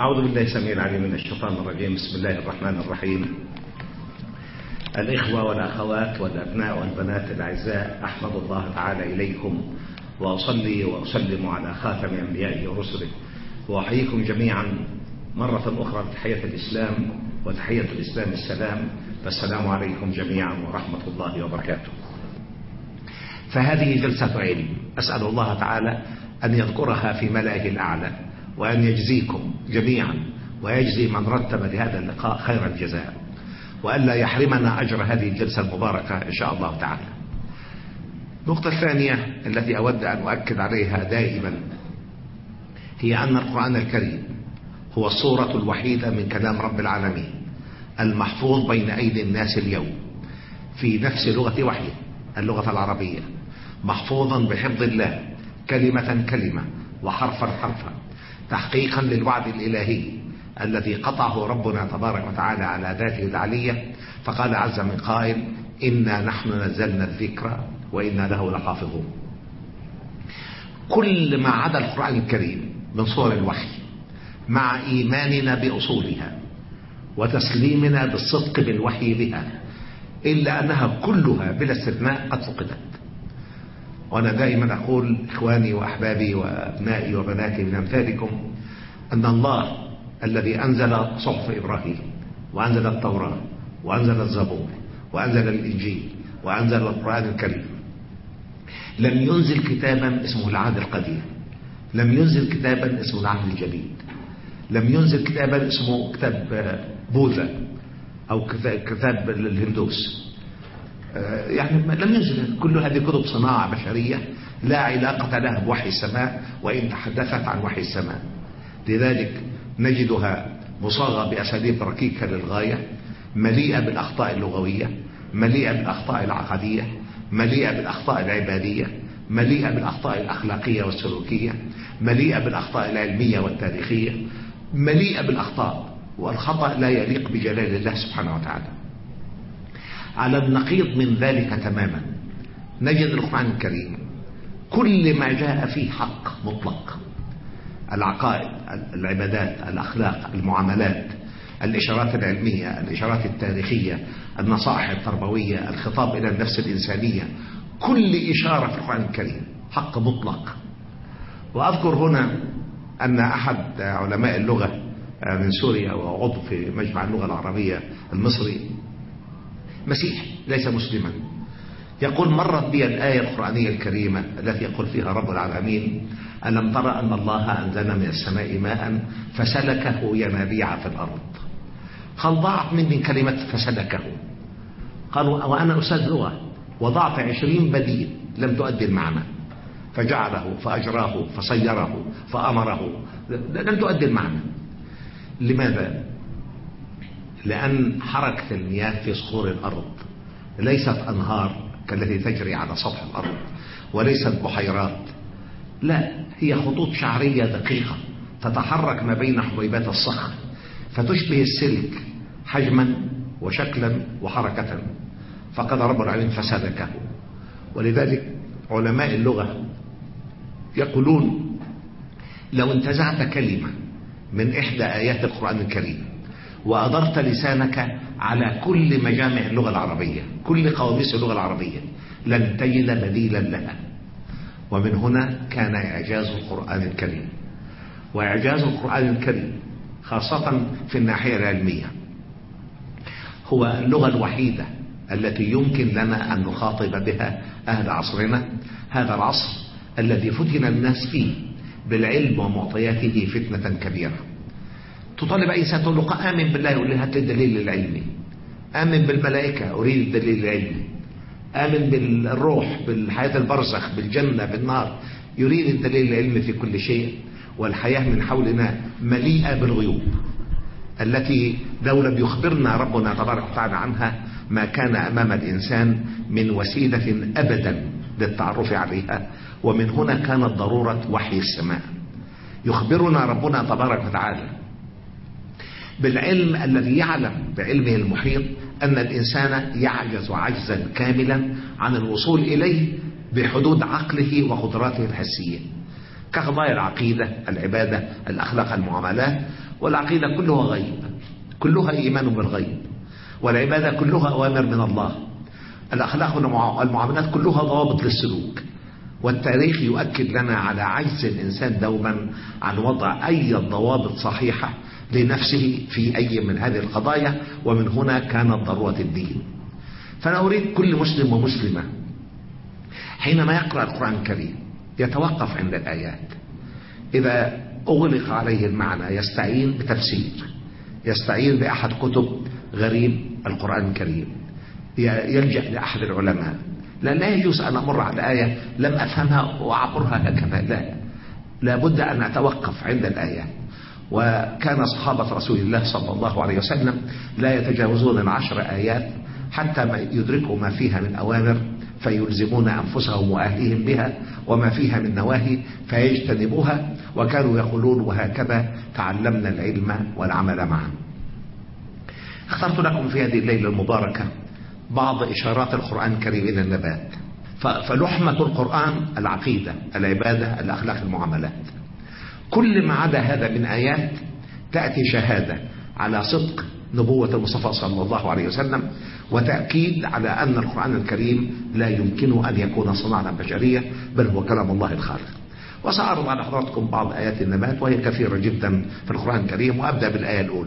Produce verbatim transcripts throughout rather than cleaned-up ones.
أعوذ بالله السميع العليم من الشيطان الرجيم. بسم الله الرحمن الرحيم. الإخوة والأخوات والأبناء والبنات الأعزاء، أحمد الله تعالى إليكم وأصلي وأسلم على خاتم أنبيائه ورسله، وأحييكم جميعا مرة أخرى بتحية الإسلام، وتحية الإسلام السلام، فالسلام عليكم جميعا ورحمة الله وبركاته. فهذه جلسة علم، أسأل الله تعالى أن يذكرها في ملائه الأعلى، وأن يجزيكم جميعا ويجزي من رتب لهذا اللقاء خير الجزاء، وألا يحرمنا أجر هذه الجلسة المباركة إن شاء الله تعالى. النقطة الثانية التي أود أن أؤكد عليها دائما هي أن القرآن الكريم هو الصورة الوحيدة من كلام رب العالمين المحفوظ بين أيدي الناس اليوم في نفس لغة وحيه، اللغة العربية، محفوظا بحفظ الله كلمة كلمة وحرفا حرفا، تحقيقا للوعد الإلهي الذي قطعه ربنا تبارك وتعالى على ذاته العلية، فقال عز من قائل: إنا نحن نزلنا الذكر وإنا له لحافظون. كل ما عدا القرآن الكريم من صور الوحي، مع إيماننا بأصولها وتسليمنا بالصدق بالوحي بها، إلا أنها كلها بلا استثناء قد فقدت. وأنا دائما أقول إخواني وأحبابي وأبنائي وبناتي من أمثالكم أن الله الذي أنزل صحف إبراهيم وأنزل التوراة وأنزل الزبور وأنزل الإنجيل وأنزل القرآن الكريم لم ينزل كتابا اسمه العهد القديم، لم ينزل كتابا اسمه العهد الجديد، لم ينزل كتابا اسمه كتاب بوذا أو كتاب الهندوس، يعني لم ينزل. كل هذه كتب صناعة بشرية لا علاقة لها بوحي السماء، وإن تحدثت عن وحي السماء. لذلك نجدها مصاغة بأساليب ركيكة للغاية، مليئة بالأخطاء اللغوية، مليئة بالأخطاء العقدية، مليئة بالأخطاء العبادية، مليئة بالأخطاء الأخلاقية والسلوكية، مليئة بالأخطاء العلمية والتاريخية، مليئة بالأخطاء، والخطأ لا يليق بجلال الله سبحانه وتعالى. على النقيض من ذلك تماما نجد القرآن الكريم كل ما جاء فيه حق مطلق: العقائد، العبادات، الأخلاق، المعاملات، الإشارات العلمية، الإشارات التاريخية، النصائح التربوية، الخطاب إلى النفس الإنسانية، كل إشارة في القرآن الكريم حق مطلق. وأذكر هنا أن أحد علماء اللغة من سوريا وعضو في مجمع اللغة العربية المصري، مسيحي ليس مسلما، يقول: مرت بي الآية القرآنية الكريمة التي يقول فيها رب العالمين: ألم ترى أن الله أنزل من السماء ماء فسلكه ينابيع في الأرض. قال: ضاعت مني كلمة فسلكه. قال: وأنا أستاذ لغة وضعت عشرين بديل لم تؤدي المعنى، فجعله فأجراه فصيره فأمره، لم تؤدي المعنى. لماذا؟ لأن حركة المياه في صخور الأرض ليست أنهار كالتي تجري على سطح الأرض، وليست بحيرات، لا، هي خطوط شعرية دقيقة تتحرك ما بين حبيبات الصخر، فتشبه السلك حجما وشكلا وحركة، فقد رب العالمين فسلكه. ولذلك علماء اللغة يقولون: لو انتزعت كلمة من إحدى آيات القرآن الكريم وأدرت لسانك على كل مجامع اللغة العربية، كل قواميس اللغة العربية، لن تجد بديلا لها. ومن هنا كان إعجاز القرآن الكريم. وإعجاز القرآن الكريم خاصة في الناحية العلمية هو اللغة الوحيدة التي يمكن لنا أن نخاطب بها أهل عصرنا، هذا العصر الذي فتن الناس فيه بالعلم ومعطياته فتنة كبيرة. تطالب أي إنسان تقول له: آمن بالله، يقول لي: هات لي الدليل العلمي. آمن بالملائكة، أريد الدليل العلمي. آمن بالروح، بالحياة البرزخ، بالجنة، بالنار، يريد الدليل العلمي في كل شيء. والحياة من حولنا مليئة بالغيوب التي لو لم يخبرنا ربنا تبارك وتعالى عنها ما كان أمام الإنسان من وسيلة أبدا للتعرف عليها. ومن هنا كانت ضرورة وحي السماء يخبرنا ربنا تبارك وتعالى بالعلم الذي يعلم بعلمه المحيط أن الإنسان يعجز عجزا كاملا عن الوصول إليه بحدود عقله وقدراته الحسية، كقضايا العقيدة، العبادة، الأخلاق، المعاملات. والعقيدة كلها غيب، كلها إيمان بالغيب، والعبادة كلها أوامر من الله، الأخلاق والمعاملات كلها ضوابط للسلوك. والتاريخ يؤكد لنا على عجز الإنسان دوما عن وضع أي ضوابط صحيحة لنفسه في أي من هذه القضايا، ومن هنا كانت ضرورة الدين. فأنا أريد كل مسلم ومسلمة حينما يقرأ القرآن الكريم يتوقف عند الآيات، إذا أغلق عليه المعنى يستعين بتفسير، يستعين بأحد كتب غريب القرآن الكريم، يلجأ لأحد العلماء. لا لا يجوز أن أمر على آية لم أفهمها وأعبرها هكذا، لا، لابد أن أتوقف عند الآية. وكان صحابة رسول الله صلى الله عليه وسلم لا يتجاوزون العشر آيات حتى ما يدركوا ما فيها من أوامر فيلزمون أنفسهم وأهليهم بها، وما فيها من نواهي فيجتنبوها، وكانوا يقولون وهكذا تعلمنا العلم والعمل معا. اخترت لكم في هذه الليلة المباركة بعض إشارات القرآن الكريم إلى النبات. فلحمة القرآن العقيدة، العبادة، الأخلاق، المعاملات. كل ما عدا هذا من آيات تأتي شهادة على صدق نبوة المصطفى صلى الله عليه وسلم، وتأكيد على أن القرآن الكريم لا يمكن أن يكون صناعة بشرية، بل هو كلام الله الخالق. وسأعرض على حضراتكم بعض آيات النبات وهي كثيرة جدا في القرآن الكريم، وأبدأ بالآية الأولى.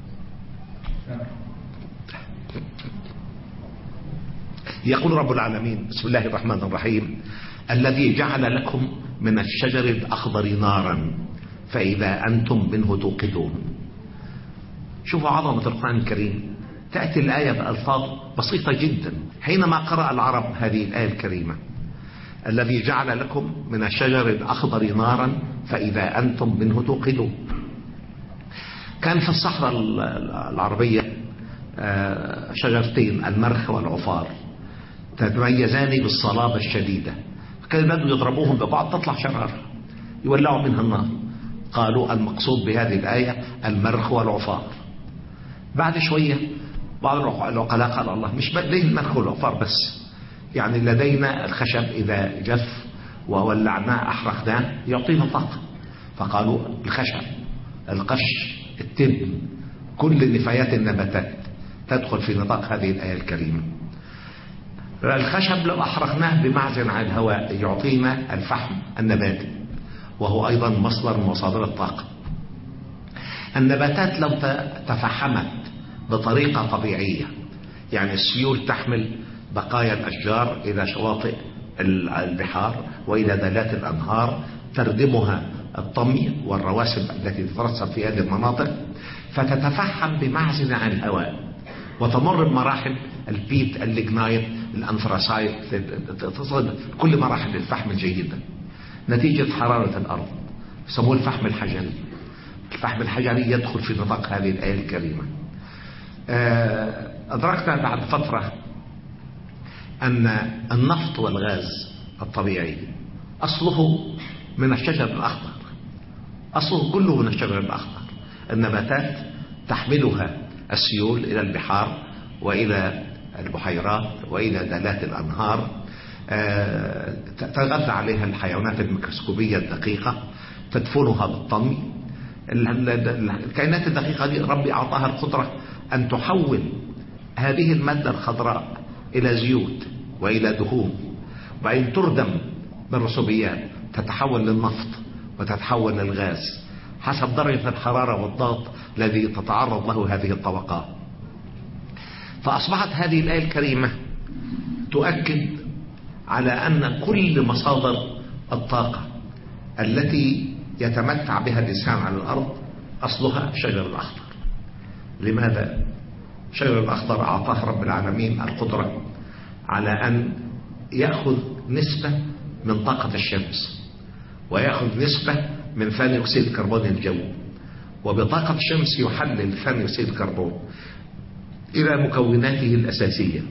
يقول رب العالمين: بسم الله الرحمن الرحيم: الذي جعل لكم من الشجر الأخضر نارا فإذا أنتم منه توقدون. شوفوا عظمة القرآن الكريم، تأتي الآية بألفاظ بسيطة جدا. حينما قرأ العرب هذه الآية الكريمة: الذي جعل لكم من الشجر الأخضر نارا فإذا أنتم منه توقدون، كان في الصحراء العربية شجرتين، المرخ والعفار، تتميزان بالصلابة الشديدة، كان بدوا يضربوهم ببعض تطلع شرارة يولعوا منها النار. قالوا المقصود بهذه الآية المرخ والعفار. بعد شوية بعض العقلاء قال الله مش ليه المرخ والعفار بس، يعني لدينا الخشب إذا جف وولعناه أحرقناه يعطينا طاقة، فقالوا الخشب، القش، التبن، كل نفايات النباتات تدخل في نطاق هذه الآية الكريمة. الخشب لو أحرقناه بمعزل عن الهواء يعطينا الفحم النباتي، وهو أيضا مصدر من مصادر الطاقة. النباتات لو تفحمت بطريقة طبيعية، يعني السيول تحمل بقايا الأشجار إلى شواطئ البحار وإلى دلات الأنهار، تردمها الطمي والرواسب التي تترسب في هذه المناطق، فتتفحم بمعزل عن الهواء، وتمر بمراحل البيت، الليجنايت، الأنثراسايت، تصل كل مراحل الفحم الجيدة نتيجة حرارة الأرض، يسموه الفحم الحجري. الفحم الحجري يدخل في نطاق هذه الآية الكريمة. أدركنا بعد فترة أن النفط والغاز الطبيعي أصله من الشجر الأخضر، أصله كله من الشجر الأخضر. النباتات تحملها السيول إلى البحار وإلى البحيرات وإلى دلات الأنهار، تتغذى عليها الحيوانات الميكروسكوبية الدقيقة، تدفنها بالطمي. الكائنات الدقيقة دي ربي أعطاها القدرة أن تحول هذه المادة الخضراء إلى زيوت وإلى دهون، وبعدين تردم بالرسوبيات تتحول للنفط وتتحول للغاز حسب درجة الحرارة والضغط الذي تتعرض له هذه الطبقات. فأصبحت هذه الآية الكريمة تؤكد على أن كل مصادر الطاقة التي يتمتع بها الإنسان على الأرض أصلها الشجر الأخضر. لماذا؟ الشجر الأخضر أعطاه رب العالمين القدرة على أن يأخذ نسبة من طاقة الشمس، ويأخذ نسبة من ثاني أكسيد الكربون الجو، وبطاقة الشمس يحلل ثاني أكسيد الكربون إلى مكوناته الأساسية.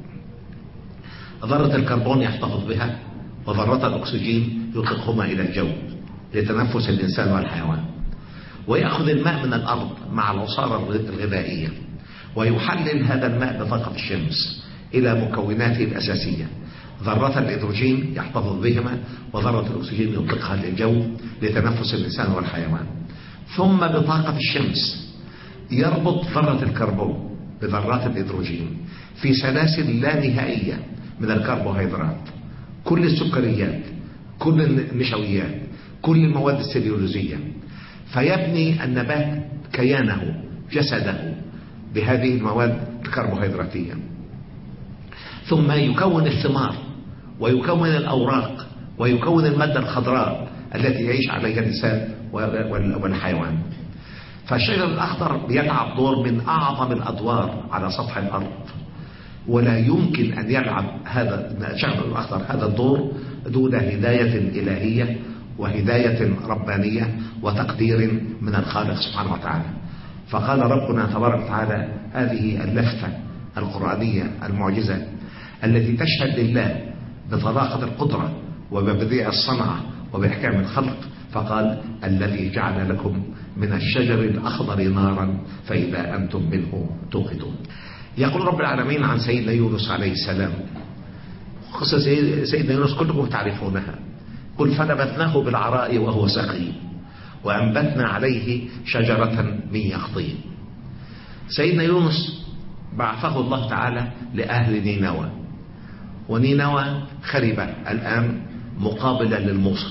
ذرة الكربون يحتفظ بها، وذرة الأكسجين يطلقهما إلى الجو لتنفس الإنسان والحيوان، ويأخذ الماء من الأرض مع العصارة الغذائية، ويحلل هذا الماء بطاقة الشمس إلى مكوناته الأساسية. ذرة الهيدروجين يحتفظ بهما، وذرة الأكسجين يطلقها للجو لتنفس الإنسان والحيوان. ثم بطاقة الشمس يربط ذرة الكربون بذرات الهيدروجين في سلاسل لا نهائية من الكربوهيدرات، كل السكريات، كل النشويات، كل المواد السليولوزية، فيبني النبات كيانه جسده بهذه المواد الكربوهيدراتية، ثم يكون الثمار ويكون الأوراق ويكون المادة الخضراء التي يعيش عليها الإنسان والحيوان. فالشجر الأخضر يلعب دور من أعظم الأدوار على سطح الأرض، ولا يمكن أن يلعب هذا الشجر الأخضر هذا الدور دون هداية إلهية وهداية ربانية وتقدير من الخالق سبحانه وتعالى. فقال ربنا تبارك وتعالى هذه اللفتة القرآنية المعجزة التي تشهد لله بطلاقة القدرة وببديع الصنعة وبإحكام الخلق، فقال الذي جعل لكم من الشجر الأخضر نارا فإذا أنتم منه توقدون. يقول رب العالمين عن سيدنا يونس عليه السلام، قصة سيدنا يونس كلكم تعرفونها، قل فنبذناه بالعراء وهو سقيم وأنبتنا عليه شجرة من يقطين. سيدنا يونس بعثه الله تعالى لأهل نينوى، ونينوى خربة الآن مقابلة للموصل،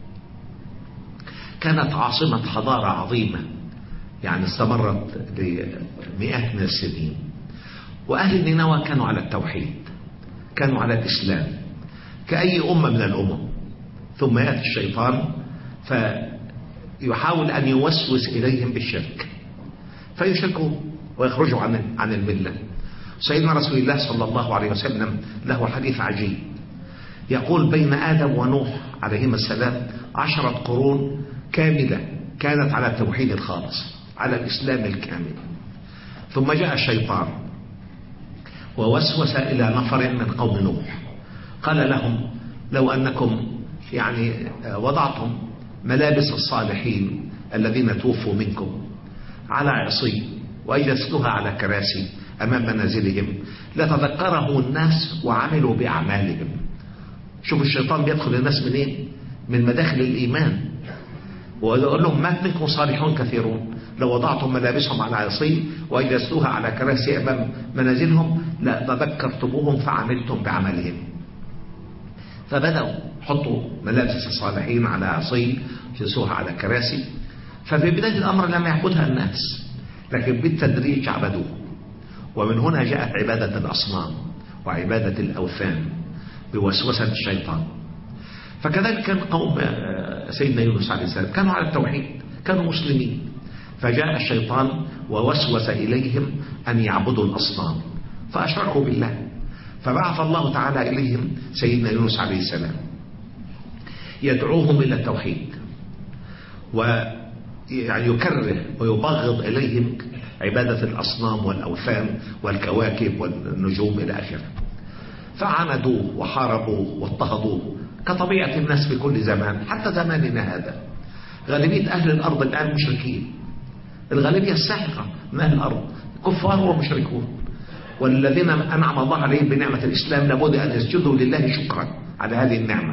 كانت عاصمة حضارة عظيمة يعني استمرت لمئات من السنين، وأهل نينوى كانوا على التوحيد، كانوا على الإسلام كأي أمة من الأمم. ثم يأتي الشيطان فيحاول أن يوسوس إليهم بالشرك فيشركوا ويخرجوا عن عن الملة. سيدنا رسول الله صلى الله عليه وسلم له حديث عجيب، يقول بين آدم ونوح عليهما السلام عشرة قرون كاملة كانت على التوحيد الخالص، على الإسلام الكامل. ثم جاء الشيطان ووسوس إلى نفر من قوم نوح، قال لهم لو أنكم يعني وضعتم ملابس الصالحين الذين توفوا منكم على عصي وأجلستها على كراسي أمام منازلهم لتذكره الناس وعملوا بأعمالهم. شوف الشيطان بيدخل الناس منين؟ من مداخل الإيمان، ويقول لهم مات منكم صالحون كثيرون، لو وضعتم ملابسهم على عصي وأجلستوها على كراسي أمام منازلهم لتذكرتموهم فعملتم بعملهم. فبدأوا حطوا ملابس الصالحين على عصي جلسوها على كراسي. ففي بداية الأمر لم يعبدها الناس، لكن بالتدريج عبدوه، ومن هنا جاءت عبادة الأصنام وعبادة الأوثان بوسوسة الشيطان. فكذلك كان قوم سيدنا يونس عليه السلام كانوا على التوحيد، كانوا مسلمين، فجاء الشيطان ووسوس إليهم أن يعبدوا الأصنام فأشركوا بالله، فبعث الله تعالى إليهم سيدنا يونس عليه السلام يدعوهم إلى التوحيد ويعني يكره ويبغض إليهم عبادة الأصنام والأوثان والكواكب والنجوم إلى آخره. فعاندوه وحاربوه واضطهدوه كطبيعة الناس في كل زمان حتى زماننا هذا. غالبية أهل الأرض الآن مشركين، الغالبية الساحقة من أهل الأرض كفار ومشركون، والذين أنعم الله عليهم بنعمة الإسلام لابد أن يسجدوا لله شكرا على هذه النعمة.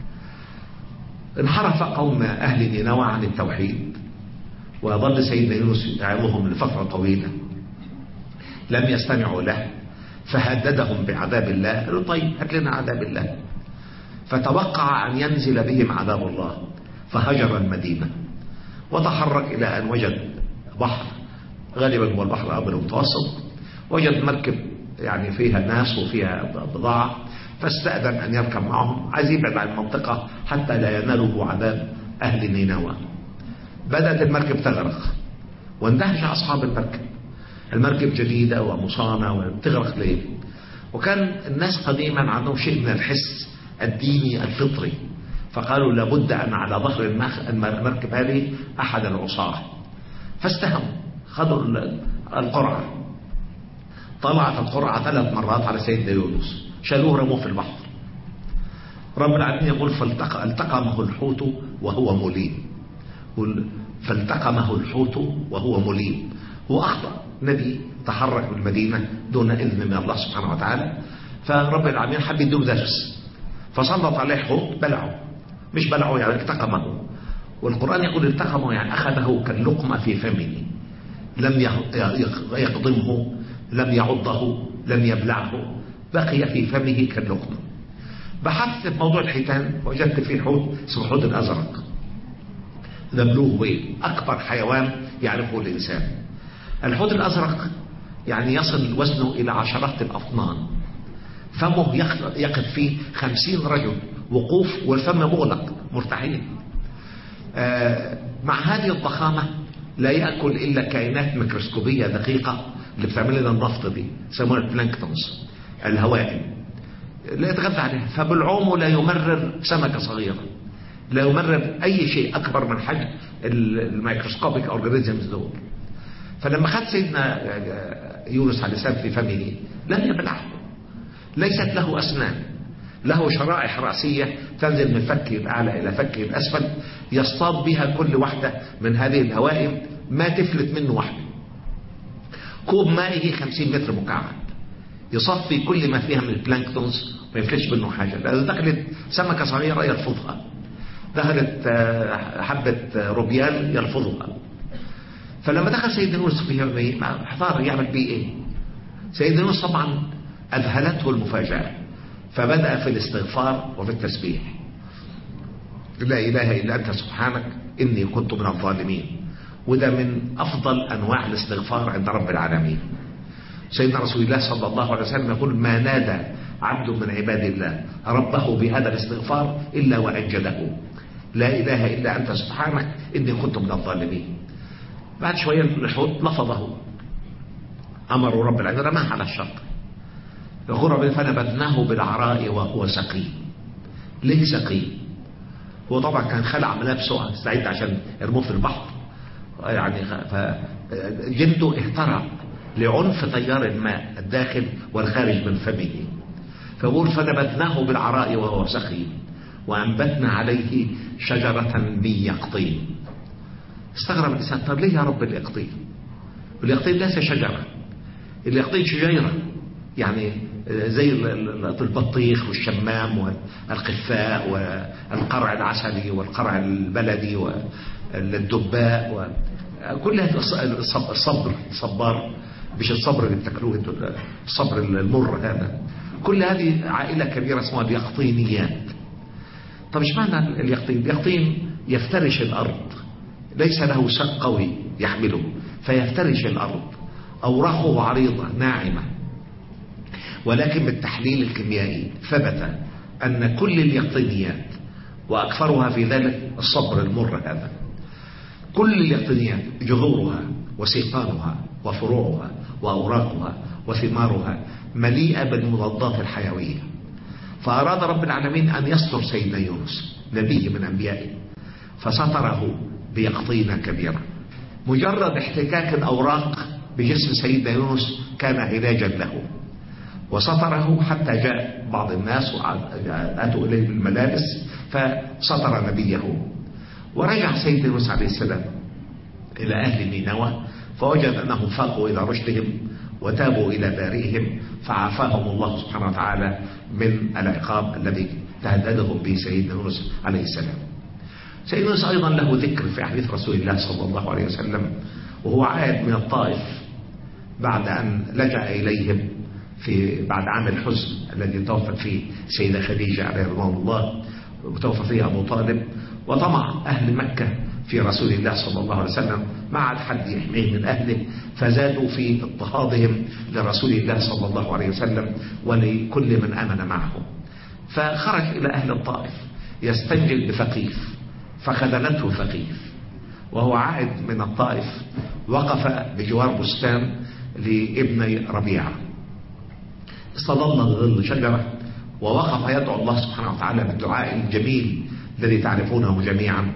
انحرف قوم أهل نينوى عن التوحيد، وظل سيدنا يونس يعظهم لفترة طويلة، لم يستمعوا له، فهددهم بعذاب الله. قالوا طيب هات لنا عذاب الله، فتوقع أن ينزل بهم عذاب الله، فهجر المدينة وتحرك إلى أن وجد بحر، غالبا هو البحر الأبيض المتوسط، وجد مركب يعني فيها ناس وفيها بضاعة، فاستأذن أن يركب معهم، عايز يبعد عن المنطقة حتى لا يناله عذاب أهل نينوى. بدأت المركب تغرق واندهش أصحاب المركب، المركب جديدة ومصانة وتغرق ليه؟ وكان الناس قديما عندهم شيء من الحس الديني الفطري، فقالوا لابد أن على ظهر المركب هذه أحد العصاة، فاستهموا خذوا القرعة، طلعت القرعة ثلاث مرات على سيدنا يونس، شالوه رموه في البحر. رب العالمين يقول فالتقى التقمه الحوت وهو مليم، فالتقمه الحوت وهو مليم، هو أخطأ، نبي تحرك من المدينة دون إذن من الله سبحانه وتعالى، فرب العالمين حب يدوه درس، فسلط عليه حوت بلعه، مش بلعه يعني التقمه، والقرآن يقول التقمه يعني أخذه كاللقمة في فمه، لم يقضمه، لم يعضه، لم يبلعه، بقي في فمه كاللقمة. بحثت في موضوع الحيتان وجدت فيه حوت اسمه الحوت الأزرق، ذا بلو ويل، أكبر حيوان يعرفه الإنسان. الحوت الأزرق يعني يصل وزنه إلى عشرات الأطنان، فمه يقف فيه خمسين رجل وقوف، والفم مغلق مرتاحين. آه مع هذه الضخامة لا يأكل إلا كائنات ميكروسكوبية دقيقة اللي بتعمل لنا النفط دي، يسمونها البلانكتونز، الهوائم، لا يتغذى عليها. فبالعوم لا يمرر سمكة صغيرة، لا يمرر أي شيء أكبر من حجم الميكروسكوبيك أورجانيزمز دول. فلما خد سيدنا يونس عليه السلام في فمه لم يبلعه، ليست له أسنان، له شرائح رأسية تنزل من فكه الأعلى إلى فكه الأسفل، يصطاد بها كل واحدة من هذه الهوائم ما تفلت منه واحدة. كوب مائه خمسين متر مكعب، يصفي كل ما فيها من البلانكتونز ما يفلتش منه حاجة. لأن دخلت سمكة صغيرة يرفضها، دخلت حبة روبيال يرفضها. فلما دخل سيدنا يونس في حضار يعمل بيه ايه؟ سيدنا يونس طبعا أذهلته المفاجأة، فبدأ في الاستغفار وفي التسبيح، لا إله إلا أنت سبحانك إني كنت من الظالمين. وده من أفضل أنواع الاستغفار عند رب العالمين. سيدنا رسول الله صلى الله عليه وسلم يقول ما نادى عبد من عباد الله ربه بهذا الاستغفار إلا وأنجده، لا إله إلا أنت سبحانك إني كنت من الظالمين. بعد شوية الحوت لفظه، أمروا رب العالمين رماه على الشط، يقول ربنا فنبذناه بالعراء وهو سقيم. ليه سقيم؟ هو طبعا كان خلع ملابسه استعد عشان يرموه في البحر، يعني جلده اهترق لعنف تيار الماء الداخل والخارج من فمه. فيقول فنبذناه بالعراء وهو سقيم وأنبتنا عليه شجرة من يقطين. استغرب الإنسان، طب ليه يا رب اليقطين؟ اليقطين ليس شجرة، اليقطين شجيرة، يعني زي البطيخ والشمام والقفاء والقرع العسلي والقرع البلدي والدباء وكل هذا الصبر، الصبار مش الصبر اللي بتاكلوه، الصبر المر هذا، كل هذه عائلة كبيرة اسمها اليقطينيات. طب ايش معنى اليقطين؟ اليقطين يفترش الأرض، ليس له ساق قوي يحمله فيفترش الأرض، أوراقه عريضة ناعمة. ولكن بالتحليل الكيميائي ثبت أن كل اليقطينيات وأكثرها في ذلك الصبر المر هذا، كل اليقطينيات جذورها وسيقانها وفروعها وأوراقها وثمارها مليئة بالمضادات الحيوية. فأراد رب العالمين أن يستر سيدنا يونس نبي من أنبيائه، فستره بيقطينة كبيرة. مجرد احتكاك الأوراق بجسم سيدنا يونس كان علاجا له، وستره حتى جاء بعض الناس وأتوا إليه بالملابس فستر نبيه. ورجع سيدنا يونس عليه السلام إلى أهل نينوى فوجد أنهم فاقوا إلى رشدهم وتابوا إلى بارئهم، فعافاهم الله سبحانه وتعالى من العقاب الذي تهددهم به سيدنا يونس عليه السلام. سيدنا يونس أيضا له ذكر في حديث رسول الله صلى الله عليه وسلم، وهو عائد من الطائف بعد أن لجأ إليهم في بعد عام الحزن الذي توفت فيه سيدة خديجة عليه رضوان الله، وتوفى فيه أبو طالب، وطمع أهل مكة في رسول الله صلى الله عليه وسلم مع الحد يحميه من أهله، فزادوا في اضطهادهم لرسول الله صلى الله عليه وسلم ولكل من آمن معه. فخرج إلى أهل الطائف يستنجد بثقيف، فخذلته ثقيف، وهو عائد من الطائف وقف بجوار بستان لابن ربيعة، استظل ظل شجرة ووقف يدعو الله سبحانه وتعالى بالدعاء الجميل الذي تعرفونه جميعا.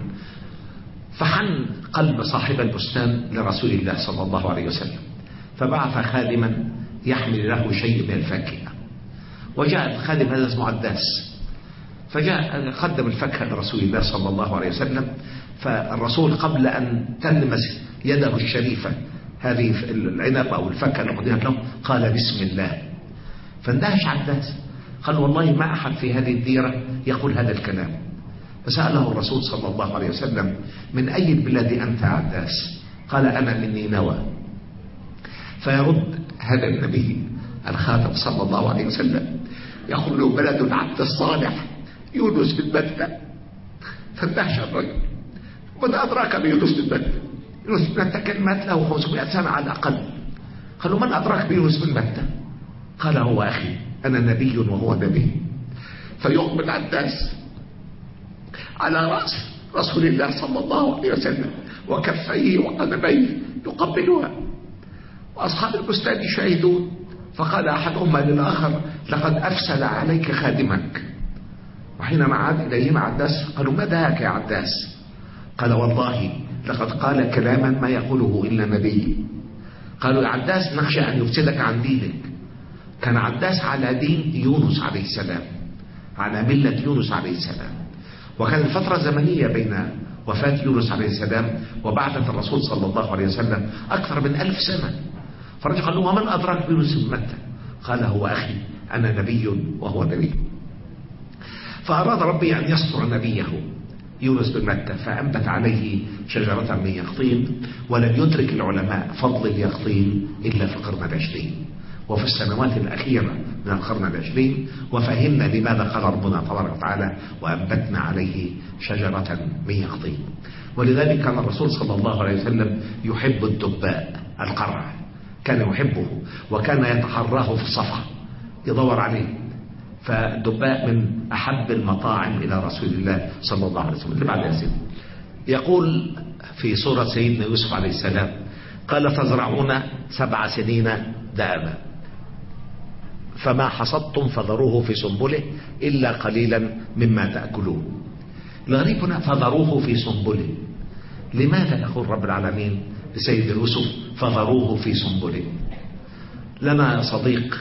فحن قلب صاحب البستان لرسول الله صلى الله عليه وسلم، فبعث خادما يحمل له شيء من الفاكهة، وجاء الخادم هذا اسمه عداس، فجاء قدم الفاكهة لرسول الله صلى الله عليه وسلم. فالرسول قبل أن تلمس يده الشريفة هذه العنب أو الفاكهة اللي قدمت له قال بسم الله، فاندهش عداس، قال والله ما أحد في هذه الديرة يقول هذا الكلام. فسأله الرسول صلى الله عليه وسلم: من أي البلاد أنت عداس؟ قال: أنا من نينوى. فيرد هذا النبي الخاتم صلى الله عليه وسلم يقول له: بلد العبد الصالح يونس بن متى. فاندهش الرجل: من أدراك بيونس بن متى؟ يونس بن متى كان مات له خمسمائة سنة على الأقل. قالوا: من أدراك بيونس بن متى؟ قال: هو أخي، أنا نبي وهو نبي. فيقبل عداس على رأس رسول الله صلى الله عليه وسلم وكفيه وقدميه يقبلها، وأصحاب البستان شاهدون. فقال أحدهما للآخر: لقد أفسد عليك خادمك. وحينما عاد إليهما عداس قالوا: ما دهاك يا عداس؟ قال: والله لقد قال كلاما ما يقوله إلا نبي. قالوا: يا عداس نخشى أن يفسدك عن دينك. كان عداس على دين يونس عليه السلام، على ملة يونس عليه السلام. وكان الفترة زمنية بين وفاة يونس عليه السلام وبعثة الرسول صلى الله عليه وسلم أكثر من ألف سنة. فرجع قال له: ومن أدراك بيونس بن متى؟ قال: هو أخي، أنا نبي وهو نبي. فأراد ربي أن يستر نبيه يونس بن متى، فأنبت عليه شجرة من يقطين. ولم يدرك العلماء فضل اليقطين إلا في القرن العشرين وفي السنوات الأخيرة من القرن العشرين، وفهمنا لماذا قال ربنا تبارك وتعالى: وأنبتنا عليه شجرة من يقطين. ولذلك كان الرسول صلى الله عليه وسلم يحب الدباء القرع، كان يحبه وكان يتحراه في الصفا يدور عليه. فالدباء من أحب المطاعم إلى رسول الله صلى الله عليه وسلم. اللي بعد يا سيدي يقول في سورة سيدنا يوسف عليه السلام: قال: تزرعون سبع سنين دابا فما حصدتم فذروه في سنبله إلا قليلا مما تأكلون. الغريب هنا فذروه في سنبله. لماذا يقول رب العالمين لسيد يوسف فذروه في سنبله؟ لنا صديق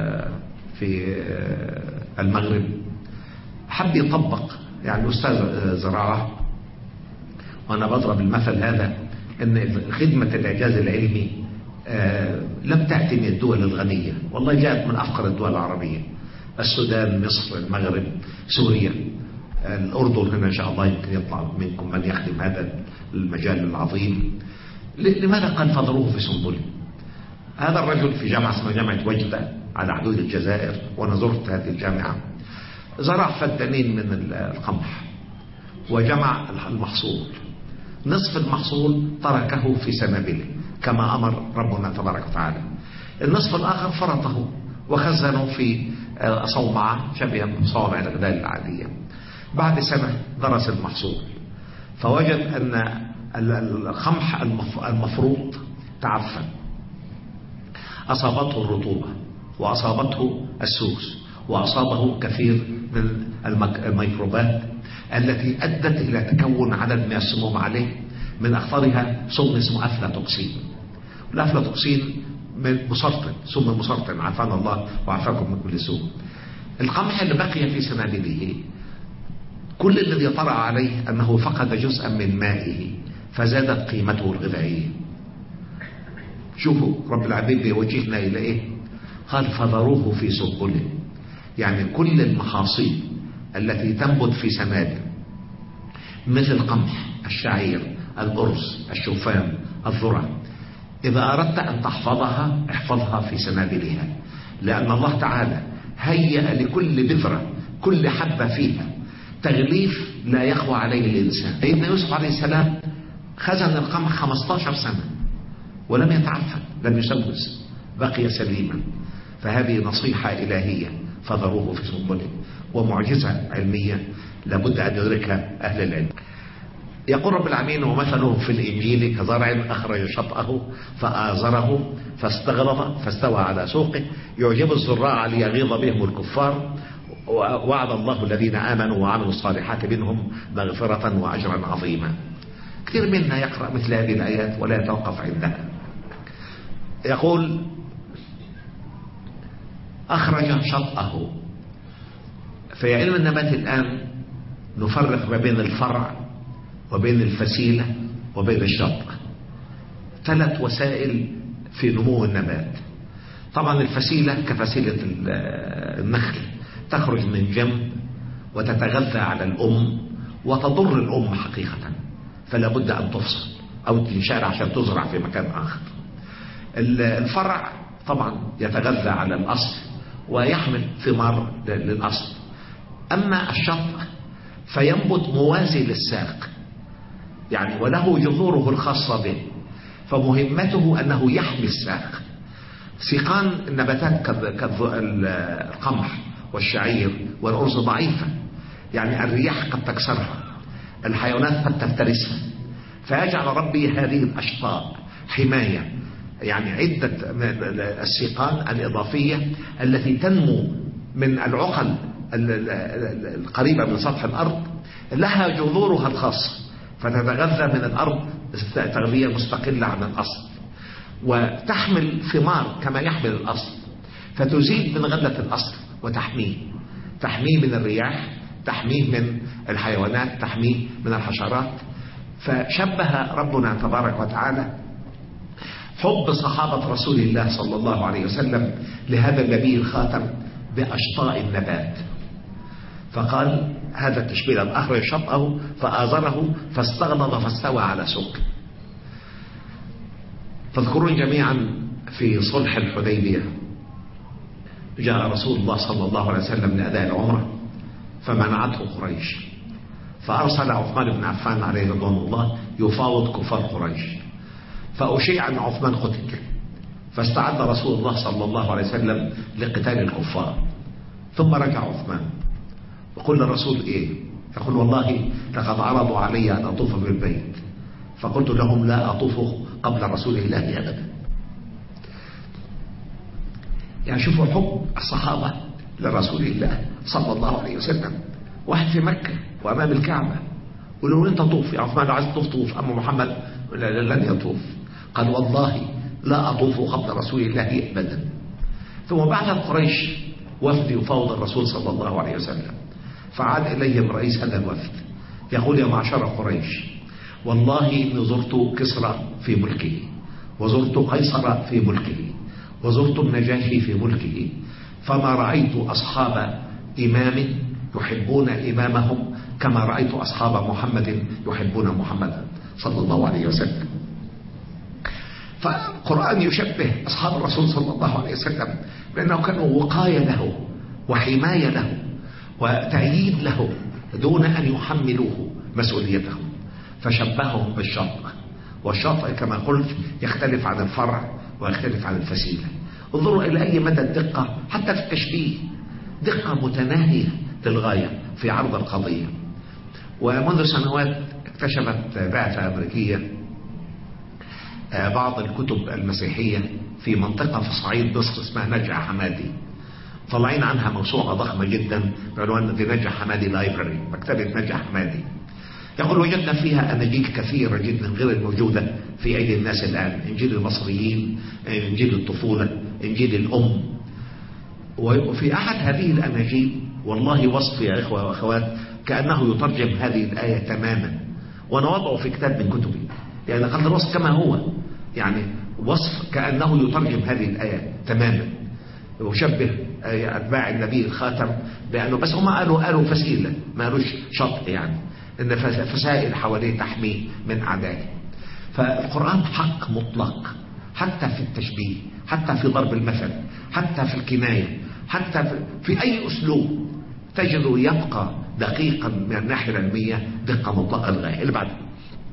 في المغرب حب يطبق، يعني أستاذ زراعة، وأنا بضرب المثل هذا أن خدمة الإعجاز العلمي لم تأتي من الدول الغنية، والله جاءت من أفقر الدول العربية: السودان، مصر، المغرب، سوريا، الأردن. هنا إن شاء الله يمكن يطلع منكم من يخدم هذا المجال العظيم. لماذا قال فذروه في سنبله؟ هذا الرجل في جامعة اسمها جامعة وجدة على حدود الجزائر، وأنا زرت هذه الجامعة. زرع فدانين من القمح وجمع المحصول. نصف المحصول تركه في سنابله كما أمر ربنا تبارك وتعالى، النصف الآخر فرطه وخزنه في صومعة شبيهة بصوامع الغذاء العادية. بعد سنة درس المحصول فوجد أن القمح المفروض تعفن، أصابته الرطوبة وأصابته السوس وأصابه كثير من الميكروبات التي أدت إلى تكون عدد من السموم عليه، من أخطرها سم اسمه أفلاتوكسين. الأفلاتوكسين مسرطن، سم مسرطن، عافانا الله وعافاكم من كل سوء. القمح اللي بقي في سنابله كل الذي طرأ عليه أنه فقد جزءا من مائه فزادت قيمته الغذائية. شوفوا رب العبيد بيوجهنا إلى إيه؟ قال فذروه في سنبله، يعني كل المحاصيل التي تنبت في سنابل مثل القمح، الشعير، الأرز، الشوفان، الذرة، إذا أردت أن تحفظها احفظها في سنابلها، لأن الله تعالى هيأ لكل بذرة، كل حبة فيها تغليف لا يخوى عليه الإنسان. سيدنا يوسف عليه السلام خزن القمح خمسة عشر سنة ولم يتعفن، لم يسوس، بقي سليما. فهذه نصيحة إلهية، فذروه في سنبله، ومعجزة علمية لابد أن يدركها أهل العلم. يقول رب العالمين ومثله في الإنجيل كزرع أخرج شطأه فآزره فاستغلظ فاستوى على سوقه يعجب الزراع ليغيظ بهم الكفار وعد الله الذين آمنوا وعملوا الصالحات منهم مغفرة وأجرا عظيما. كثير منا يقرأ مثل هذه الآيات ولا يتوقف عندها. يقول أخرج شطأه. في علم النبات الآن نفرق ما بين الفرع وبين الفسيلة وبين الشطأ، ثلاث وسائل في نمو النبات. طبعا الفسيلة كفسيلة النخل تخرج من جنب وتتغذى على الأم وتضر الأم حقيقة، فلا بد أن تفصل أو تنشال عشان تزرع في مكان آخر. الفرع طبعا يتغذى على الأصل ويحمل ثمار للأصل. أما الشط فينبت موازي للساق، يعني وله جذوره الخاصة به، فمهمته أنه يحمي الساق. سيقان النباتات كالقمح والشعير والأرز ضعيفة، يعني الرياح قد تكسرها، الحيوانات قد تفترسها، فيجعل ربي هذه الأشطاء حماية، يعني عدة السيقان الإضافية التي تنمو من العقل القريبة من سطح الأرض لها جذورها الخاصة، فتتغذى من الأرض تغذية مستقلة عن الأصل، وتحمل ثمار كما يحمل الأصل، فتزيد من غلة الأصل وتحميه، تحميه من الرياح، تحميه من الحيوانات، تحميه من الحشرات. فشبه ربنا تبارك وتعالى حب صحابة رسول الله صلى الله عليه وسلم لهذا النبي الخاتم بأشطاء النبات، فقال هذا التشبيه: أخرج شطأه فآزره فاستغلظ فاستوى على سوق. تذكرون جميعا في صلح الحديبية جاء رسول الله صلى الله عليه وسلم لأداء العمرة فمنعته قريش، فأرسل عثمان بن عفان عليه رضوان الله يفاوض كفار قريش، فأشيع أن عثمان قتل، فاستعد رسول الله صلى الله عليه وسلم لقتال الكفار. ثم رجع عثمان وقل للرسول إيه؟ يقول: والله لقد عرضوا علي أن أطوف بالبيت، فقلت لهم لا أطوف قبل رسول الله أبدا. يعني شوفوا حب الصحابة لرسول الله صلى الله عليه وسلم. واحد في مكة وأمام الكعبة ولو أنت طوف يا عثمان، عايز تطوف طوف، أما محمد لن يطوف. قال: والله لا أطوف قبل رسول الله أبدا. ثم بعثت قريش وفد يفاوض الرسول صلى الله عليه وسلم، فعاد إليهم رئيس هذا الوفد يقول: يا معشر قريش، والله إني زرت كسرى في ملكه، وزرت قيصر في ملكه، وزرت النجاشي في ملكه، فما رأيت أصحاب إمام يحبون إمامهم كما رأيت أصحاب محمد يحبون محمدا صلى الله عليه وسلم. فالقرآن يشبه أصحاب الرسول صلى الله عليه وسلم بأنه كانوا وقاية له وحماية له وتأييد له دون أن يحملوه مسؤوليته، فشبههم بالشطأ. والشطأ كما قلت يختلف عن الفرع ويختلف عن الفسيلة. انظروا إلى أي مدى الدقة حتى في التشبيه، دقة متناهية للغاية في عرض القضية. ومنذ سنوات اكتشفت بعثة أمريكية بعض الكتب المسيحية في منطقة في صعيد مصر اسمها نجع حمادي، طلعين عنها موسوعة ضخمة جدا بعنوان The نجع حمادي لايبراري، مكتبة نجع حمادي. يقول: وجدنا فيها أناجيل كثيرة جدا غير الموجودة في أيدي الناس الآن، إنجيل المصريين، إنجيل الطفولة، إنجيل الأم. وفي أحد هذه الأناجيل والله وصف يا إخوة وأخوات كأنه يترجم هذه الآية تماما، وأنا وضعه في كتاب من كتبي، يعني قال الوصف كما هو، يعني وصف كأنه يترجم هذه الآية تماما، وشبه أتباع النبي الخاتم بأنه بس هم قالوا قالوا فسيلة، ما قالوش شط، يعني إن فسائل حواليه تحميه من أعدائه. فالقرآن حق مطلق حتى في التشبيه، حتى في ضرب المثل، حتى في الكناية، حتى في, في أي أسلوب تجده يبقى دقيقا من الناحية العلمية دقة مطلقة للغاية. اللي بعده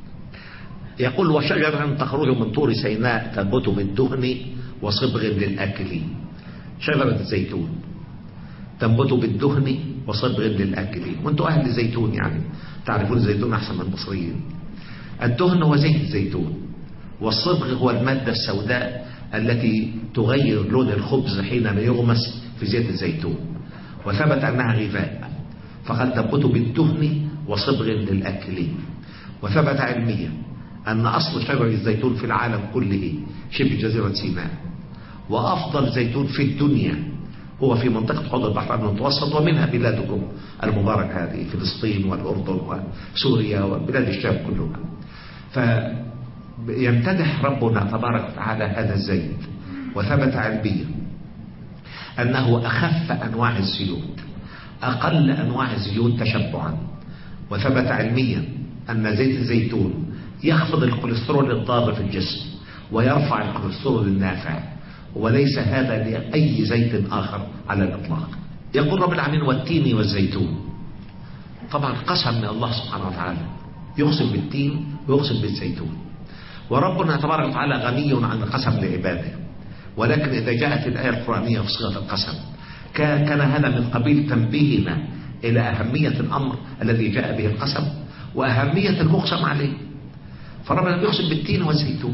يقول: وشجرة تخرج من طور سيناء تنبت بالدهن وصبغ للآكلين. شجرة الزيتون تنبت بالدهن وصبغ للآكلين، وانتوا أهل الزيتون يعني تعرفون الزيتون أحسن من المصريين. الدهن هو زيت الزيتون، والصبغ هو المادة السوداء التي تغير لون الخبز حينما يغمس في زيت الزيتون، وثبت أنها غذاء، فقد تنبت بالدهن وصبغ للآكلين. وثبت علميا أن أصل شجر الزيتون في العالم كله شبه جزيرة سيناء، وأفضل زيتون في الدنيا هو في منطقة حوض البحر المتوسط، ومنها بلادكم المباركة هذه فلسطين والأردن وسوريا وبلاد الشام كلها. فيمتدح ربنا تبارك وتعالى هذا الزيت، وثبت علميا أنه أخف أنواع الزيوت، أقل أنواع الزيوت تشبعا، وثبت علميا أن زيت الزيتون يخفض الكوليسترول الضار في الجسم ويرفع الكوليسترول النافع، وليس هذا لأي زيت آخر على الإطلاق. يقول رب العالمين والتين والزيتون. طبعا قسم من الله سبحانه وتعالى، يقسم بالتين ويقسم بالزيتون، وربنا تبارك وتعالى غني عن القسم لعباده، ولكن إذا جاءت الآية القرآنية في صيغة القسم كان هذا من قبيل تنبيهنا إلى أهمية الأمر الذي جاء به القسم وأهمية المقسم عليه. فربنا بيقسم بالتين والزيتون.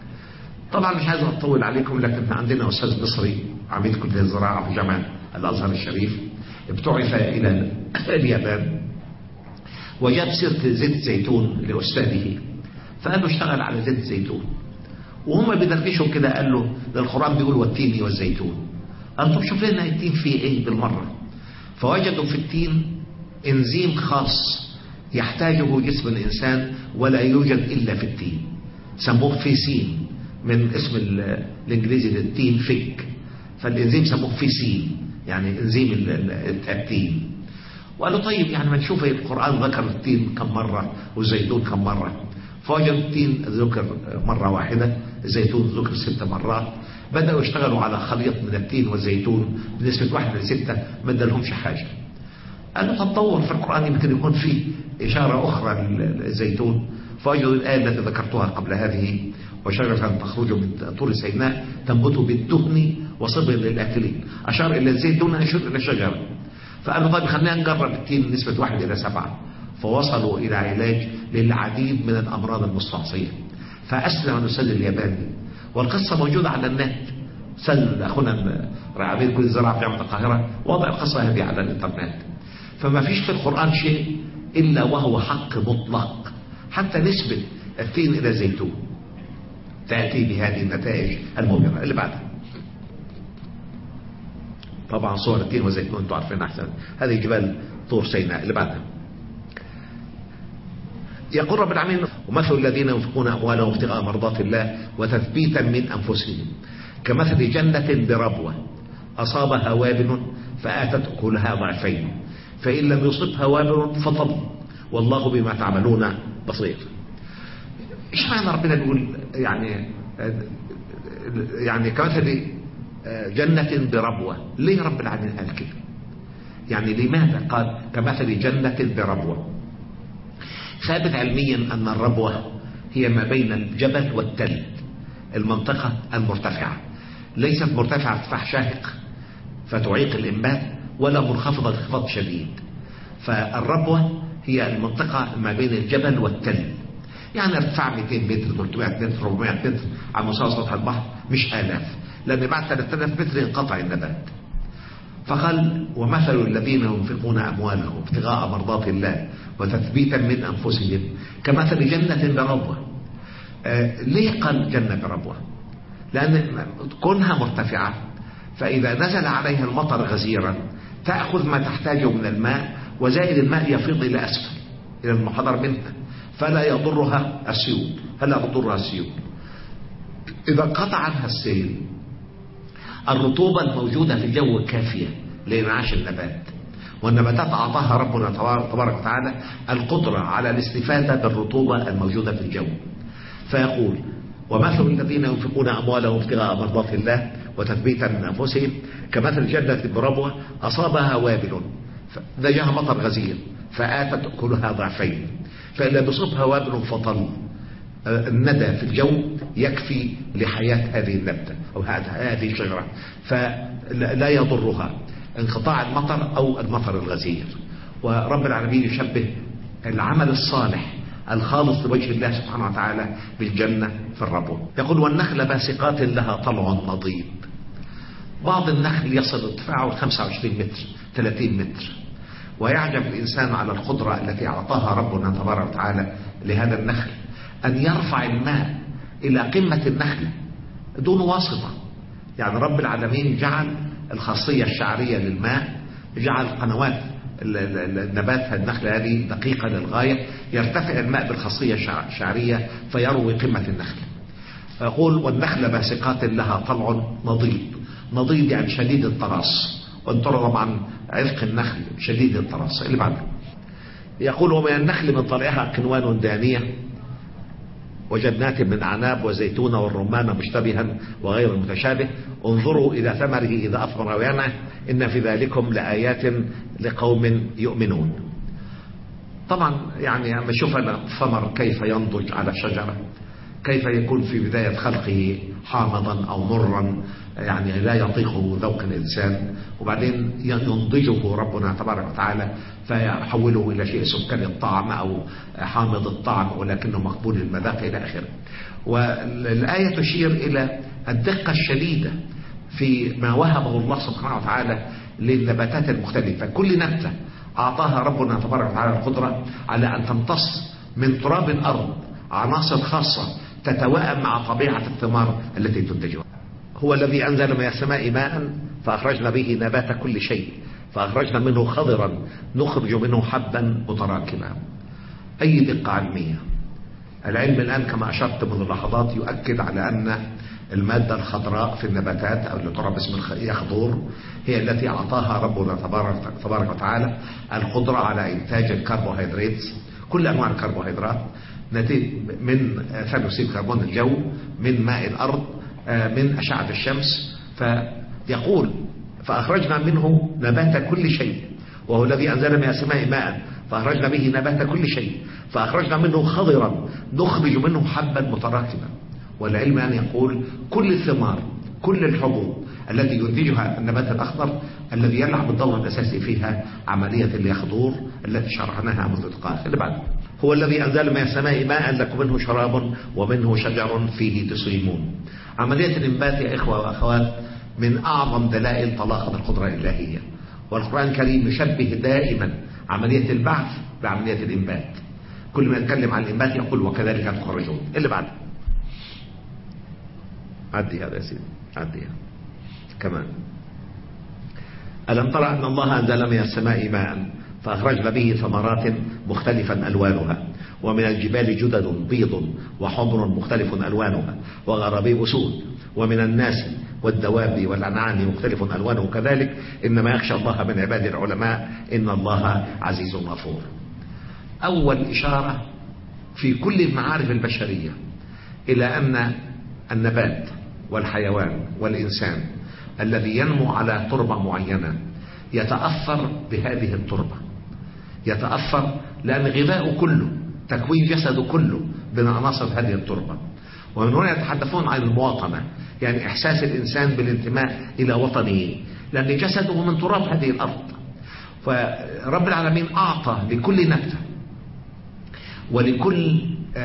طبعا مش عايز أطول عليكم، لكن عندنا أستاذ مصري عميد كلية الزراعة في جامعة الأزهر الشريف ابتعث إلى اليابان وجاب سيرة زيت زيتون لأستاذه، فقال له اشتغل على زيت زيتون، وهم بيدردشوا كده قال له ده القرآن بيقول والتين والزيتون. قال طب شوف لنا التين فيه ايه بالمرة. فوجدوا في التين انزيم خاص يحتاجه جسم الإنسان ولا يوجد إلا في التين، سموه فيسين من اسم الإنجليزي للتين فيك، فالإنزيم سموه فيسين يعني إنزيم التين. وقالوا طيب يعني ما نشوف القرآن ذكر التين كم مرة والزيتون كم مرة. فوجدوا التين ذكر مرة واحدة، الزيتون ذكر ست مرات. بدأوا يشتغلوا على خليط من التين والزيتون بنسبة واحد لستة، ما ادالهمش حاجة. قالوا تطور في القرآن يمكن يكون فيه إشارة أخرى للزيتون. فوجدوا الآية التي ذكرتها قبل هذه وشجرة تخرج من طور سيناء تنبت بالدهن وصبغ للآكلين، أشار إلى الزيتون أشار إلى الشجرة. فقالوا طيب خلينا نجرب التين نسبة واحد إلى سبعة، فوصلوا إلى علاج للعديد من الأمراض المستعصية. فأسلم الأستاذ الياباني، والقصة موجودة على النت. سأل أخونا عميد كلية الزراعة في جامعة القاهرة وضع القصة هذه على الإنترنت. فما فيش في القرآن شيء إلا وهو حق مطلق، حتى نسبة التين إلى الزيتون تأتي بهذه النتائج المبهرة. اللي بعدها طبعا صور التين والزيتون انتوا عارفين أحسن، هذه جبال طور سيناء. اللي بعدها يقول رب العالمين ومثل الذين ينفقون أموالهم ابتغاء مرضات الله وتثبيتا من أنفسهم كمثل جنة بربوة أصابها وابل فآتت أكلها ضعفين فإن لم يصبها وابل فطل والله بما تعملون بصير. ايش معنى ربنا يقول يعني يعني كمثل جنة بربوة؟ ليه رب العالمين قال كده؟ يعني لماذا قال كمثل جنة بربوة؟ ثابت علميا أن الربوة هي ما بين الجبل والتل، المنطقة المرتفعة، ليست مرتفعة ارتفاع شاهق فتعيق الإنبات ولا منخفضة انخفاض شديد. فالربوة هي المنطقة ما بين الجبل والتل، يعني ارتفاع مئتين متر ثلاثمائة متر أربعمائة متر على مستوى سطح البحر، مش آلاف، لأن بعد ثلاثة آلاف متر ينقطع النبات. فقال ومثل الذين ينفقون أموالهم ابتغاء مرضات الله وتثبيتا من أنفسهم كمثل جنة بربوة. آه ليه قال جنة بربوة؟ لأن كونها مرتفعة فإذا نزل عليها المطر غزيرا تأخذ ما تحتاجه من الماء، وزائد الماء يفيض إلى أسفل إلى المحضر منها، فلا يضرها السيول. هلا يضرها السيول إذا قطع عنها السيل الرطوبة الموجودة في الجو كافية لإنعاش النبات، والنباتات أعطاها ربنا تبارك وتعالى القدرة على الاستفادة بالرطوبة الموجودة في الجو. فيقول ومثل الذين ينفقون أموالهم ابتغاء مرضات الله وتثبيتا من أنفسهم كمثل جنة بربوة أصابها وابل فجاءها مطر غزير فآتت أكلها ضعفين فإن لم يصبها وابل فطل. الندى في الجو يكفي لحياة هذه النبتة أو هذه الشجرة، فلا يضرها انقطاع المطر أو المطر الغزير. ورب العالمين يشبه العمل الصالح الخالص لوجه الله سبحانه وتعالى بالجنة في الربوة. يقول والنخل باسقات لها طلع نضيد. بعض النخل يصل ارتفاعه خمسة وعشرين متر ثلاثين متر، ويعجب الإنسان على القدرة التي أعطاها ربنا تبارك وتعالى لهذا النخل أن يرفع الماء إلى قمة النخلة دون واسطة. يعني رب العالمين جعل الخاصية الشعرية للماء، جعل قنوات النبات النخلة هذه دقيقة للغاية، يرتفع الماء بالخاصية الشعرية فيروي قمة النخلة. فيقول والنخل باسقات لها طلع نضيد. نضيد يعني شديد الطراس، وانترى طبعا عذق النخل شديد الطراس. اللي بعده يقول ومن النخل من طلعها قنوان دانية وجنات من أعناب وزيتون والرمان مشتبها وغير متشابه انظروا إلى ثمره إذا أثمر وينعه إن في ذلكم لآيات لقوم يؤمنون. طبعا يعني لما نشوف الثمر كيف ينضج على الشجرة، كيف يكون في بداية خلقه حامضا أو مرا يعني لا يطيقه ذوق الإنسان، وبعدين ينضجه ربنا تبارك وتعالى فيحوله إلى شيء سكري الطعم أو حامض الطعم ولكنه مقبول المذاق إلى آخره. والآية تشير إلى الدقة الشديدة في ما وهبه الله سبحانه وتعالى للنباتات المختلفة. كل نبتة أعطاها ربنا تبارك وتعالى القدرة على أن تمتص من تراب الأرض عناصر خاصة تتوائم مع طبيعة الثمار التي تنتجها. هو الذي أنزل من السماء ماء فأخرجنا به نبات كل شيء فأخرجنا منه خضرا نخرج منه حبا متراكما. أي دقة علمية. العلم الآن كما أشرت منذ لحظات يؤكد على أن المادة الخضراء في النباتات أو اللي تعرف باسم اليخضور هي التي أعطاها ربنا تبارك, تبارك وتعالى القدرة على إنتاج الكربوهيدرات، كل أنواع الكربوهيدرات نتيجة من ثاني أكسيد كربون الجو، من ماء الأرض، من أشعة الشمس. فيقول فأخرجنا منه نبات كل شيء، وهو الذي أنزل من السماء ماء فأخرجنا به نبات كل شيء فأخرجنا منه خضرا نخرج منه حبا متراكما. والعلم أن يقول كل الثمار كل الحبوب التي ينتجها النبات الأخضر الذي يلعب الدور الأساسي فيها عملية اليخضور التي شرحناها منذ دقائق. اللي بعد هو الذي أنزل من السماء ماء لكم منه شراب ومنه شجر فيه تسيمون. عملية الإنبات يا إخوة وأخوات من أعظم دلائل طلاقة القدرة الإلهية، والقرآن الكريم يشبه دائما عملية البعث بعملية الإنبات. كل ما يتكلم عن الإنبات يقول وكذلك تخرجون. اللي بعد عدي هذا يا سيدي عدي كمان. ألم ترى أن الله أنزل من السماء ماء فأخرجنا به ثمرات مختلفا ألوانها ومن الجبال جدد بيض وحمر مختلف ألوانها وغرابيب سود ومن الناس والدواب والأنعام مختلف ألوانه كذلك إنما يخشى الله من عباد العلماء إن الله عزيز غفور. أول إشارة في كل المعارف البشرية إلى أن النبات والحيوان والإنسان الذي ينمو على تربة معينة يتأثر بهذه التربة، يتأثر لأن غذاؤه كله تكوين جسده كله من عناصر هذه التربة. ومن هنا يتحدثون عن المواطنة، يعني إحساس الإنسان بالانتماء إلى وطنه لأن جسده من تراب هذه الأرض. فرب العالمين أعطى لكل نبتة ولكل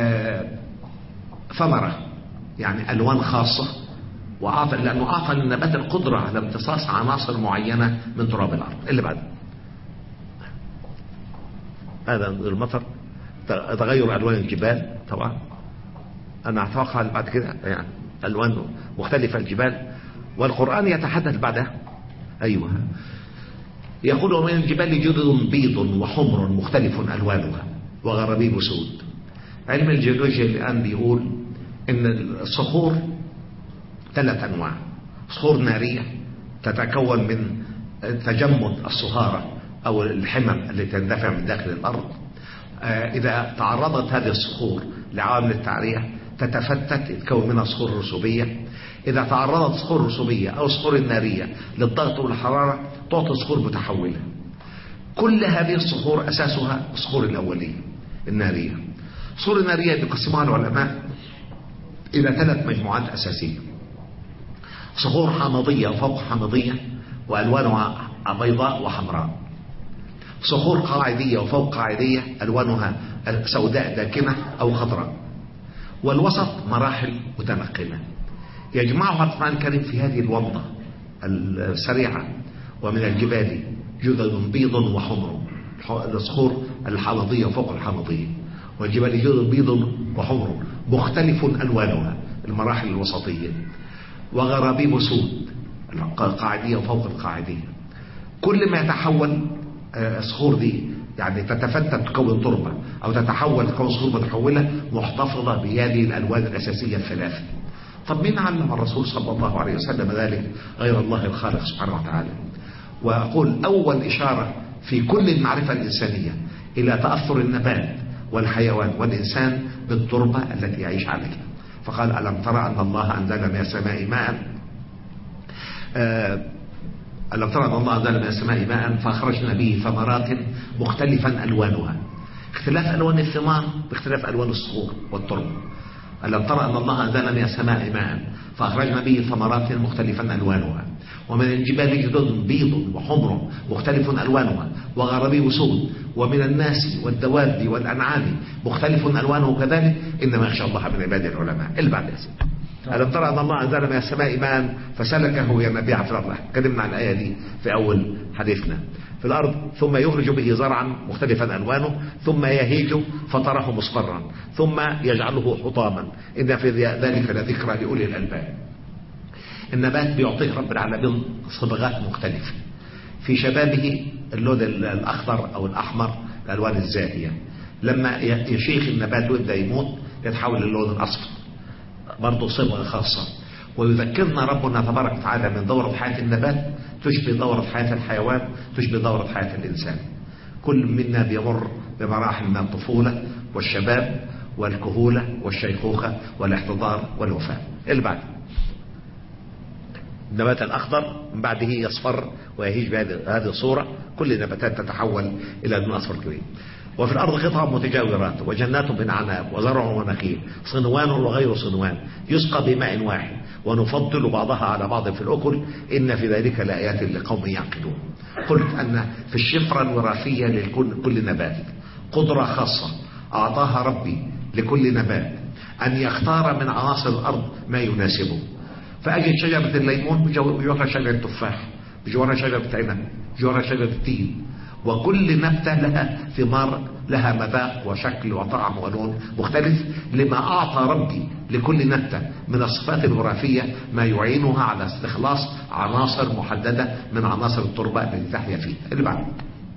ثمرة يعني ألوان خاصة، وأعطى لأنه أعطى للنبات القدرة على امتصاص عناصر معينة من تراب الأرض. اللي بعد هذا المطر، تغير ألوان الجبال. طبعا أنا أتوقع بعد كده يعني ألوان مختلفة الجبال، والقرآن يتحدث بعدها. أيوة يقول ومن الجبال جدد بيض وحمر مختلف ألوانها وغرابيب سود. علم الجيولوجيا الآن بيقول إن الصخور ثلاث أنواع: صخور نارية تتكون من تجمد الصهارة أو الحمم التي تندفع من داخل الأرض. إذا تعرضت هذه الصخور لعوامل التعرية تتفتت يتكون منها صخور رسوبية. إذا تعرضت صخور رسوبية أو صخور نارية للضغط والحرارة تعطي صخور متحولة. كل هذه الصخور أساسها الصخور الأولية النارية. الصخور النارية يقسمها العلماء إلى ثلاث مجموعات أساسية: صخور حامضية وفوق حامضية وألوانها بيضاء وحمراء، صخور قاعدية وفوق قاعدية ألوانها سوداء داكنة أو خضراء، والوسط مراحل متنقلة. يجمعها القرآن الكريم في هذه الومضة السريعة: ومن الجبال جدد بيض وحمر، الصخور الحامضية وفوق الحامضية، والجبال جدد بيض وحمر مختلف ألوانها المراحل الوسطية، وغرابيب سود القاعدية وفوق القاعدية. كل ما يتحول الصخور دي يعني تتفتت تكون تربة أو تتحول تكون صخور متحولة محتفظة بهذه الألوان الأساسية الثلاثة. طب مين علم الرسول صلى الله عليه وسلم ذلك غير الله الخالق سبحانه وتعالى؟ وأقول أول إشارة في كل المعرفة الإنسانية إلى تأثر النبات والحيوان والإنسان بالتربة التي يعيش عليها. فقال ألم ترى أن الله أنزل من السماء ماء آه ألم ترى أن الله أنزل من السماء ماء فأخرجنا به ثمرات مختلفا ألوانها. اختلاف ألوان الثمار باختلاف ألوان الصخور والتربة. ألم ترى أن الله أنزل من السماء ماء فأخرجنا به ثمرات مختلفا ألوانها ومن الجبال جدد بيض وحمر مختلف ألوانها وغرابيب سود ومن الناس والدواب والأنعام مختلف ألوانه كذلك إنما يخشى الله من عباده العلماء. البعد يا سيدي. ألم ترى أن الله أنزل من السماء ماء فسلكه ينابيع في الأرض. تكلمنا عن الآية دي في أول حديثنا في الأرض. ثم يخرج به زرعا مختلفا ألوانه ثم يهيج فتره مصفرا ثم يجعله حطاما إن في ذلك لذكرى لأولي الألباب. النبات بيعطيه رب العالمين صبغات مختلفة في شبابه، اللون الأخضر أو الأحمر الألوان الزاهية، لما يشيخ النبات ويبدأ يموت يتحول للون الأصفر برضه صبغة خاصة. ويذكرنا ربنا تبارك وتعالى من دورة حياة النبات تشبه دورة حياة الحيوان تشبه دورة حياة الإنسان. كل منا بيمر بمراحل من الطفولة والشباب والكهولة والشيخوخة والاحتضار والوفاة. اللي بعد النبات الأخضر من بعده يصفر ويهيج بهذه الصورة. كل النباتات تتحول إلى لون أصفر كريم. وفي الأرض قطع متجاورات وجنات من عناب وزرع ونخيل صنوان وغير صنوان يسقى بماء واحد ونفضل بعضها على بعض في الأكل إن في ذلك لآيات لقوم يعقلون. قلت أن في الشفرة الوراثية لكل نبات قدرة خاصة أعطاها ربي لكل نبات أن يختار من عناصر الأرض ما يناسبه. فأجد شجرة الليمون بجوارها شجرة التفاح، بجوارها شجرة عنب، بجوارها شجرة التين، وكل نبتة لها ثمار لها مذاق وشكل وطعم ولون مختلف لما أعطى ربي لكل نبتة من الصفات الوراثية ما يعينها على استخلاص عناصر محددة من عناصر التربة التي تحيا فيها. اللي بعد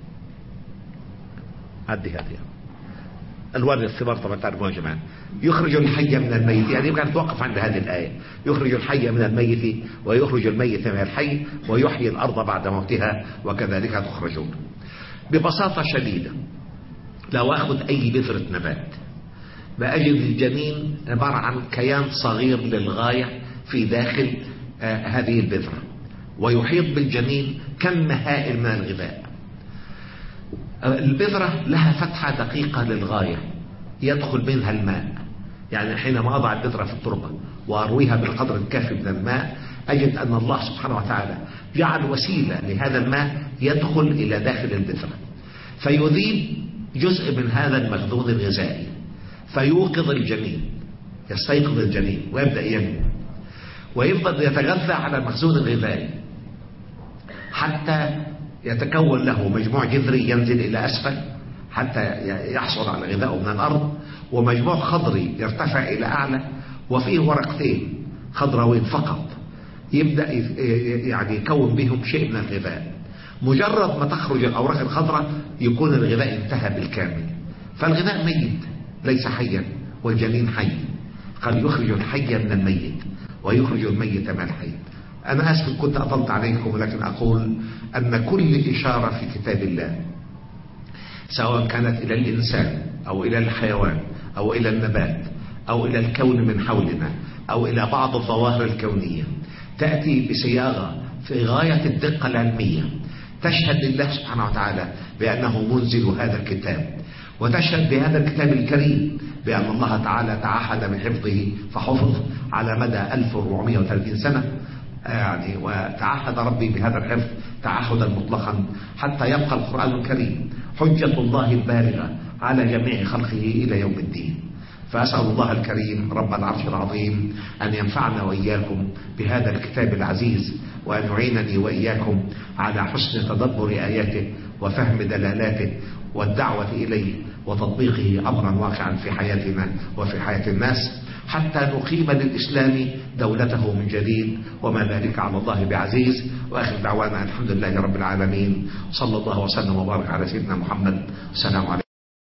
هدي هدي ألوان الثمار طبعا تعرفوها يا جماعة. يخرج الحي من الميت، يعني يمكن نتوقف عند هذه الآية. يخرج الحي من الميت ويخرج الميت من الحي ويحيي الأرض بعد موتها وكذلك تخرجون. ببساطة شديدة لو أخذ أي بذرة نبات بأجد الجنين عبارة عن كيان صغير للغاية في داخل آه هذه البذرة، ويحيط بالجنين كم هائل من الغذاء. البذرة لها فتحة دقيقة للغاية يدخل منها الماء، يعني حينما أضع البذرة في التربة وأرويها بالقدر الكافي من الماء أجد أن الله سبحانه وتعالى جعل وسيلة لهذا الماء يدخل إلى داخل البذرة فيذيب جزء من هذا المخزون الغذائي فيوقظ الجنين، يستيقظ الجنين ويبدأ ينمو ويفضل يتغذى على المخزون الغذائي حتى يتكون له مجموع جذري ينزل إلى أسفل حتى يحصل على غذائه من الأرض، ومجموع خضري يرتفع إلى أعلى وفيه ورقتين خضروين فقط يبدأ يعني يكون بهم شيء من الغذاء. مجرد ما تخرج الأوراق الخضراء يكون الغذاء انتهى بالكامل، فالغذاء ميت ليس حيا والجنين حي. قال يخرج الحي من الميت ويخرج الميت من الحي. أنا أسف كنت أطلت عليكم، ولكن أقول أن كل إشارة في كتاب الله سواء كانت إلى الإنسان أو إلى الحيوان أو إلى النبات أو إلى الكون من حولنا أو إلى بعض الظواهر الكونية تأتي بصياغة في غاية الدقة العلمية تشهد لله سبحانه وتعالى بأنه منزل هذا الكتاب، وتشهد بهذا الكتاب الكريم بأن الله تعالى تعهد بحفظه فحفظ على مدى ألف وأربعمائة وثلاثين سنة، يعني وتعهد ربي بهذا الحفظ تعهدا مطلقا حتى يبقى القرآن الكريم حجة الله البالغة على جميع خلقه إلى يوم الدين. فأسأل الله الكريم رب العرش العظيم أن ينفعنا وإياكم بهذا الكتاب العزيز، وأن يعينني وإياكم على حسن تدبر آياته وفهم دلالاته والدعوة إليه وتطبيقه أمرا واقعا في حياتنا وفي حياة الناس حتى نقيم للإسلام دولته من جديد، وما ذلك على الله بعزيز. وآخر دعوانا الحمد لله رب العالمين، صلى الله وسلم وبارك على سيدنا محمد. السلام عليكم.